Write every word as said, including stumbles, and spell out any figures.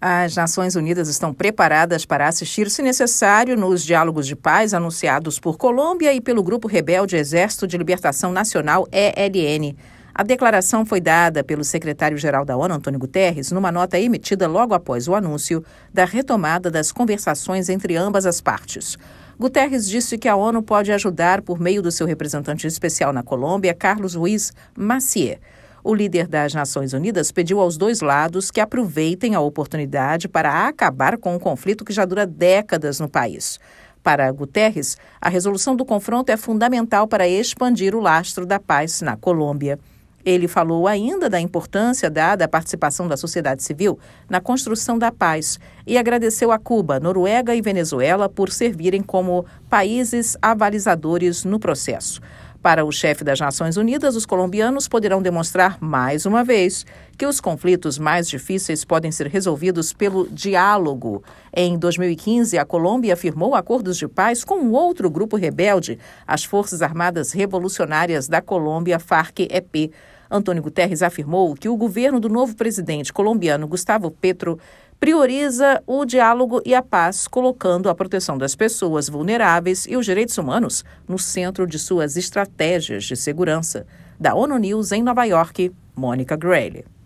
As Nações Unidas estão preparadas para assistir, se necessário, nos diálogos de paz anunciados por Colômbia e pelo grupo rebelde Exército de Libertação Nacional, E L N. A declaração foi dada pelo secretário-geral da ONU, Antônio Guterres, numa nota emitida logo após o anúncio da retomada das conversações entre ambas as partes. Guterres disse que a ONU pode ajudar por meio do seu representante especial na Colômbia, Carlos Ruiz Massieu. O líder das Nações Unidas pediu aos dois lados que aproveitem a oportunidade para acabar com um conflito que já dura décadas no país. Para Guterres, a resolução do confronto é fundamental para expandir o lastro da paz na Colômbia. Ele falou ainda da importância dada à participação da sociedade civil na construção da paz e agradeceu a Cuba, Noruega e Venezuela por servirem como países avalizadores no processo. Para o chefe das Nações Unidas, os colombianos poderão demonstrar, mais uma vez, que os conflitos mais difíceis podem ser resolvidos pelo diálogo. Em dois mil e quinze, a Colômbia firmou acordos de paz com um outro grupo rebelde, as Forças Armadas Revolucionárias da Colômbia, FARC-E P. Antônio Guterres afirmou que o governo do novo presidente colombiano, Gustavo Petro, prioriza o diálogo e a paz, colocando a proteção das pessoas vulneráveis e os direitos humanos no centro de suas estratégias de segurança. Da ONU News em Nova York, Mônica Grayle.